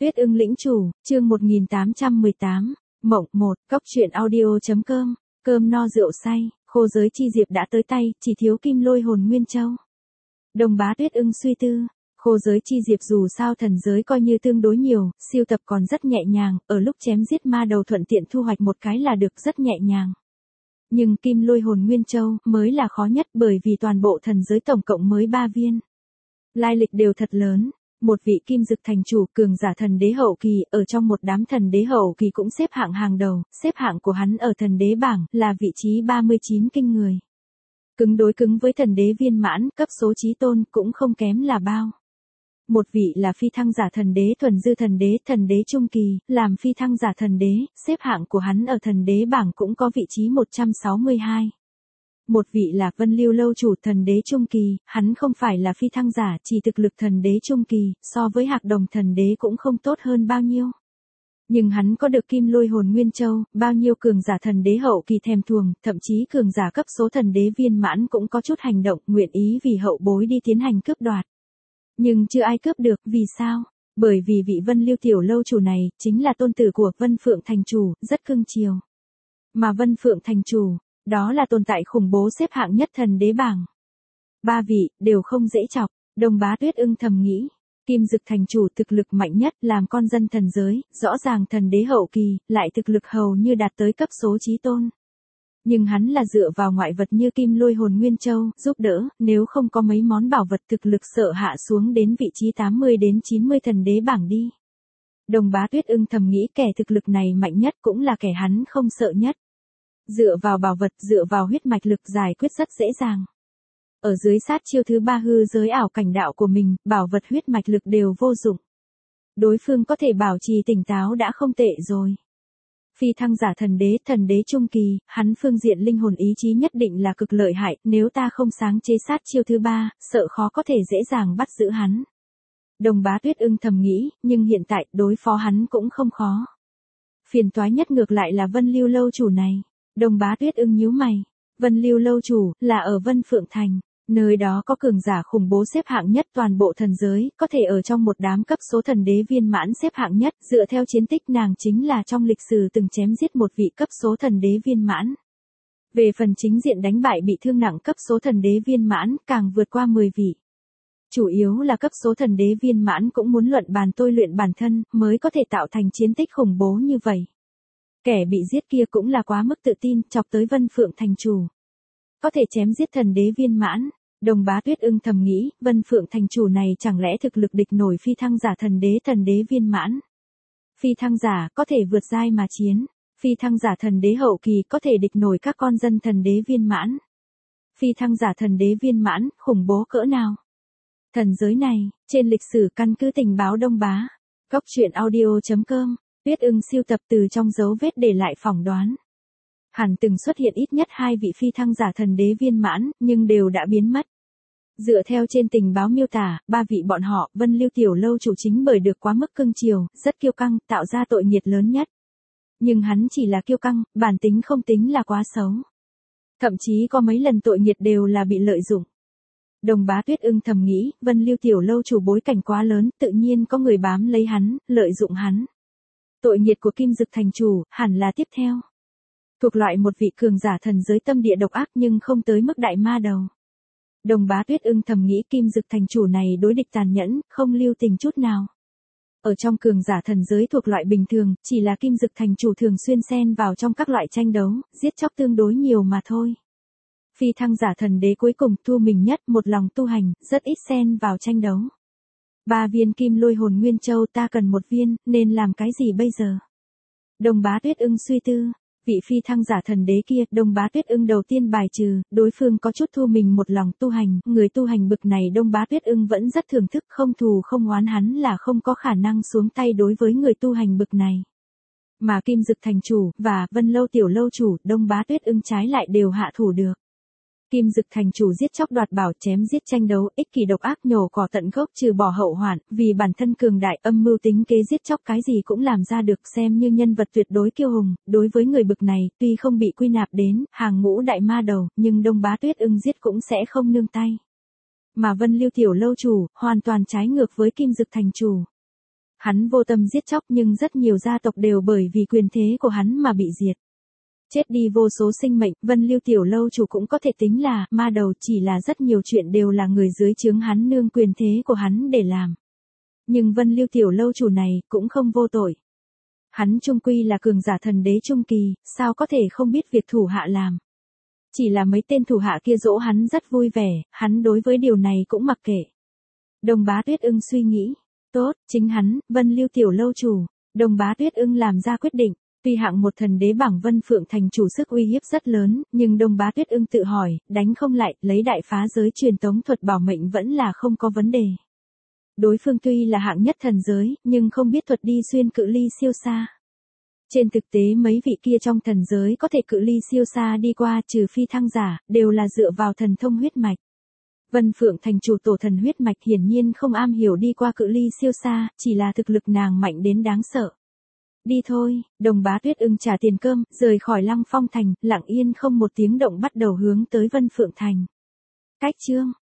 Tuyết ưng lĩnh chủ, chương 1818, Mộng 1, Cóc truyện audio.com, cơm no rượu say, khô giới chi diệp đã tới tay, chỉ thiếu kim lôi hồn nguyên châu. Đồng bá Tuyết ưng suy tư, khô giới chi diệp dù sao thần giới coi như tương đối nhiều, siêu tập còn rất nhẹ nhàng, ở lúc chém giết ma đầu thuận tiện thu hoạch một cái là được rất nhẹ nhàng. Nhưng kim lôi hồn nguyên châu mới là khó nhất bởi vì toàn bộ thần giới tổng cộng mới 3 viên. Lai lịch đều thật lớn. Một vị kim dực thành chủ cường giả thần đế hậu kỳ ở trong một đám thần đế hậu kỳ cũng xếp hạng hàng đầu, xếp hạng của hắn ở thần đế bảng là vị trí 39 kinh người. Cứng đối cứng với thần đế viên mãn, cấp số chí tôn cũng không kém là bao. Một vị là phi thăng giả thần đế thuần dư thần đế trung kỳ, làm phi thăng giả thần đế, xếp hạng của hắn ở thần đế bảng cũng có vị trí 162. Một vị là Vân Lưu lâu chủ thần đế trung kỳ, hắn không phải là phi thăng giả, chỉ thực lực thần đế trung kỳ, so với Hạc Đồng thần đế cũng không tốt hơn bao nhiêu. Nhưng hắn có được kim lôi hồn nguyên châu, bao nhiêu cường giả thần đế hậu kỳ thèm thuồng, thậm chí cường giả cấp số thần đế viên mãn cũng có chút hành động, nguyện ý vì hậu bối đi tiến hành cướp đoạt. Nhưng chưa ai cướp được, vì sao? Bởi vì vị Vân Lưu tiểu lâu chủ này, chính là tôn tử của Vân Phượng thành chủ, rất cưng chiều. Mà Vân Phượng thành chủ, đó là tồn tại khủng bố xếp hạng nhất thần đế bảng. 3 vị, đều không dễ chọc, Đồng bá Tuyết ưng thầm nghĩ. Kim dực thành chủ thực lực mạnh nhất làm con dân thần giới, rõ ràng thần đế hậu kỳ, lại thực lực hầu như đạt tới cấp số chí tôn. Nhưng hắn là dựa vào ngoại vật như kim lôi hồn nguyên châu, giúp đỡ, nếu không có mấy món bảo vật thực lực sợ hạ xuống đến vị trí 80 đến 90 thần đế bảng đi. Đồng bá Tuyết ưng thầm nghĩ kẻ thực lực này mạnh nhất cũng là kẻ hắn không sợ nhất. Dựa vào bảo vật, dựa vào huyết mạch lực giải quyết rất dễ dàng. Ở dưới sát chiêu thứ 3 hư giới ảo cảnh đạo của mình, bảo vật huyết mạch lực đều vô dụng. Đối phương có thể bảo trì tỉnh táo đã không tệ rồi. Phi thăng giả thần đế trung kỳ, hắn phương diện linh hồn ý chí nhất định là cực lợi hại, nếu ta không sáng chế sát chiêu thứ 3, sợ khó có thể dễ dàng bắt giữ hắn. Đồng bá Tuyết ưng thầm nghĩ, nhưng hiện tại đối phó hắn cũng không khó. Phiền toái nhất ngược lại là Vân Lưu lâu chủ này. Đồng bá Tuyết ưng nhíu mày. Vân Lưu lâu chủ, là ở Vân Phượng Thành. Nơi đó có cường giả khủng bố xếp hạng nhất toàn bộ thần giới, có thể ở trong một đám cấp số thần đế viên mãn xếp hạng nhất, dựa theo chiến tích nàng chính là trong lịch sử từng chém giết một vị cấp số thần đế viên mãn. Về phần chính diện đánh bại bị thương nặng cấp số thần đế viên mãn, càng vượt qua 10 vị. Chủ yếu là cấp số thần đế viên mãn cũng muốn luận bàn tôi luyện bản thân, mới có thể tạo thành chiến tích khủng bố như vậy. Kẻ bị giết kia cũng là quá mức tự tin, chọc tới Vân Phượng thành chủ. Có thể chém giết thần đế viên mãn. Đồng bá Tuyết ưng thầm nghĩ, Vân Phượng thành chủ này chẳng lẽ thực lực địch nổi phi thăng giả thần đế viên mãn. Phi thăng giả có thể vượt giai mà chiến. Phi thăng giả thần đế hậu kỳ có thể địch nổi các con dân thần đế viên mãn. Phi thăng giả thần đế viên mãn, khủng bố cỡ nào. Thần giới này, trên lịch sử căn cứ tình báo Đông bá. Cóc truyện audio.com, Tuyết ưng siêu tập từ trong dấu vết để lại phỏng đoán. Hẳn từng xuất hiện ít nhất 2 vị phi thăng giả thần đế viên mãn, nhưng đều đã biến mất. Dựa theo trên tình báo miêu tả, 3 vị bọn họ, Vân Lưu tiểu lâu chủ chính bởi được quá mức cưng chiều, rất kiêu căng, tạo ra tội nghiệt lớn nhất. Nhưng hắn chỉ là kiêu căng, bản tính không tính là quá xấu. Thậm chí có mấy lần tội nghiệt đều là bị lợi dụng. Đồng bá Tuyết ưng thầm nghĩ, Vân Lưu tiểu lâu chủ bối cảnh quá lớn, tự nhiên có người bám lấy hắn, lợi dụng hắn. Tội nghiệt của Kim Dực thành chủ, hẳn là tiếp theo. Thuộc loại một vị cường giả thần giới tâm địa độc ác nhưng không tới mức đại ma đầu. Đồng bá Tuyết ưng thầm nghĩ Kim Dực thành chủ này đối địch tàn nhẫn, không lưu tình chút nào. Ở trong cường giả thần giới thuộc loại bình thường, chỉ là Kim Dực thành chủ thường xuyên xen vào trong các loại tranh đấu, giết chóc tương đối nhiều mà thôi. Phi thăng giả thần đế cuối cùng thu mình nhất, một lòng tu hành, rất ít xen vào tranh đấu. 3 viên kim lôi hồn nguyên châu ta cần 1 viên, nên làm cái gì bây giờ? Đồng bá Tuyết ưng suy tư. Vị phi thăng giả thần đế kia, Đồng bá Tuyết ưng đầu tiên bài trừ, đối phương có chút thu mình một lòng tu hành, người tu hành bực này Đồng bá Tuyết ưng vẫn rất thưởng thức, không thù không oán, hắn là không có khả năng xuống tay đối với người tu hành bực này. Mà Kim Dực thành chủ, và Vân Lâu tiểu lâu chủ, Đồng bá Tuyết ưng trái lại đều hạ thủ được. Kim Dực thành chủ giết chóc đoạt bảo, chém giết tranh đấu, ích kỷ độc ác, nhổ cỏ tận gốc, trừ bỏ hậu hoạn, vì bản thân cường đại, âm mưu tính kế giết chóc cái gì cũng làm ra được, xem như nhân vật tuyệt đối kiêu hùng. Đối với người bực này, tuy không bị quy nạp đến hàng ngũ đại ma đầu, nhưng Đồng bá Tuyết ưng giết cũng sẽ không nương tay. Mà Vân Lưu tiểu lâu chủ, hoàn toàn trái ngược với Kim Dực thành chủ. Hắn vô tâm giết chóc nhưng rất nhiều gia tộc đều bởi vì quyền thế của hắn mà bị diệt. Chết đi vô số sinh mệnh, Vân Lưu tiểu lâu chủ cũng có thể tính là ma đầu, chỉ là rất nhiều chuyện đều là người dưới trướng hắn nương quyền thế của hắn để làm. Nhưng Vân Lưu tiểu lâu chủ này cũng không vô tội. Hắn trung quy là cường giả thần đế trung kỳ, sao có thể không biết việc thủ hạ làm. Chỉ là mấy tên thủ hạ kia dỗ hắn rất vui vẻ, hắn đối với điều này cũng mặc kệ. Đồng Bá Tuyết Ưng suy nghĩ, tốt, chính hắn, Vân Lưu tiểu lâu chủ. Đồng Bá Tuyết Ưng làm ra quyết định. Tuy hạng một thần đế bảng Vân Phượng Thành chủ sức uy hiếp rất lớn, nhưng Đồng Bá Tuyết Ưng tự hỏi, đánh không lại, lấy đại phá giới truyền tống thuật bảo mệnh vẫn là không có vấn đề. Đối phương tuy là hạng nhất thần giới, nhưng không biết thuật đi xuyên cự ly siêu xa. Trên thực tế mấy vị kia trong thần giới có thể cự ly siêu xa đi qua trừ phi thăng giả, đều là dựa vào thần thông huyết mạch. Vân Phượng Thành chủ tổ thần huyết mạch hiển nhiên không am hiểu đi qua cự ly siêu xa, chỉ là thực lực nàng mạnh đến đáng sợ. Đi thôi, Đồng Bá Tuyết Ưng trả tiền cơm, rời khỏi Lăng Phong Thành, lặng yên không một tiếng động bắt đầu hướng tới Vân Phượng Thành. Cách chương